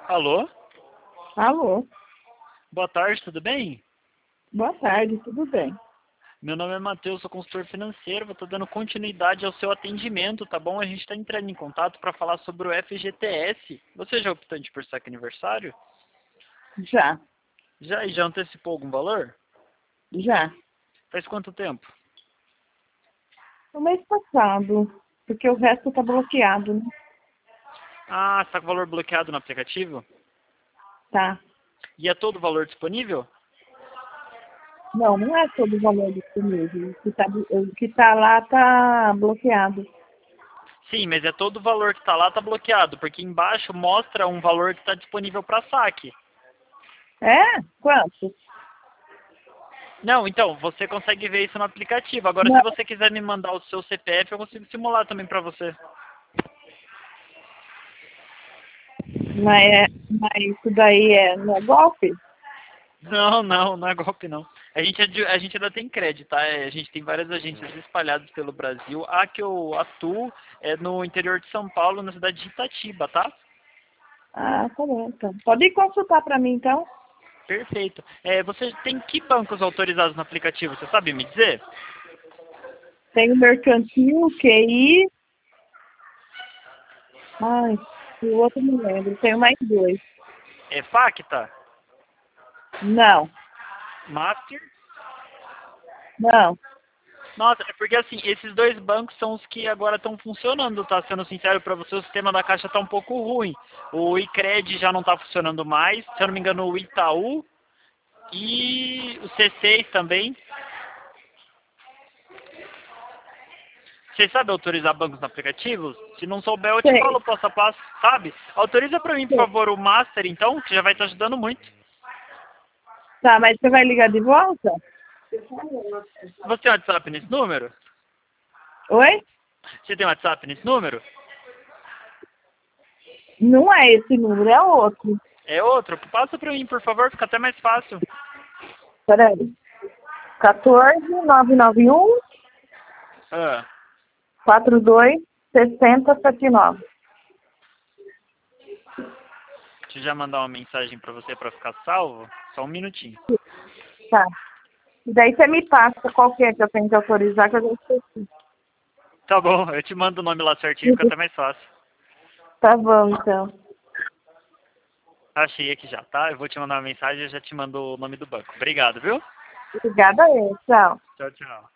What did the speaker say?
Alô? Alô, Boa tarde, tudo bem? boa tarde, tudo bem? Meu nome é Matheus, sou consultor financeiro, vou estar dando continuidade ao seu atendimento, tá bom? A gente está entrando em contato para falar sobre o FGTS. Você já é optante por saque aniversário? Já, Já antecipou algum valor? já. Faz quanto tempo? No mês passado, porque o resto tá bloqueado, né? Ah, está com o valor bloqueado no aplicativo? Tá. E é todo o valor disponível? Não, não é todo o valor disponível. O que tá lá tá bloqueado. Sim, mas é todo o valor que está lá está bloqueado, porque embaixo mostra um valor que está disponível para saque. É? Quanto? Não, então, você consegue ver isso no aplicativo. Agora, se Não, você quiser me mandar o seu CPF, eu consigo simular também para você. mas isso daí não é golpe? Não é golpe não. A gente ainda tem crédito, tá? A gente tem várias agências espalhadas pelo Brasil. A que eu atuo é no interior de São Paulo, na cidade de Itatiba, tá? Ah, tá bom, então. Pode ir consultar pra mim, então? Perfeito. Você tem que bancos autorizados no aplicativo, você sabe me dizer? Tem o Mercantil, QI. Ai, o outro não lembro. Tenho mais dois. É Facta, Não, Master. não. Nossa, é porque assim, esses dois bancos são os que agora estão funcionando, tá? Sendo sincero pra você, o sistema da Caixa tá um pouco ruim. O Icred já não tá funcionando mais, se eu não me engano, o Itaú e o C6 também. Você sabe autorizar bancos no aplicativo? Se não souber, eu te Sei, falo passo a passo, sabe? Autoriza pra mim, por sei. favor, o Master, então, que já vai estar ajudando muito. Tá, mas você vai ligar de volta? Você tem WhatsApp nesse número? Oi? Você tem WhatsApp nesse número? Não é esse número, é outro. É outro? Passa pra mim, por favor, fica até mais fácil. Peraí. 14 991 Ah, 42 6079. deixa eu já mandar uma mensagem pra você pra ficar salvo. Só um minutinho. Tá. E daí você me passa qual que é que eu tenho que autorizar, que eu já esqueci. Tá bom, eu te mando o nome lá certinho, fica até mais fácil. Tá bom, então. Achei aqui já, tá? Eu vou te mandar uma mensagem e já te mando o nome do banco. Obrigado, viu? Obrigada aí. Tchau. Tchau, tchau.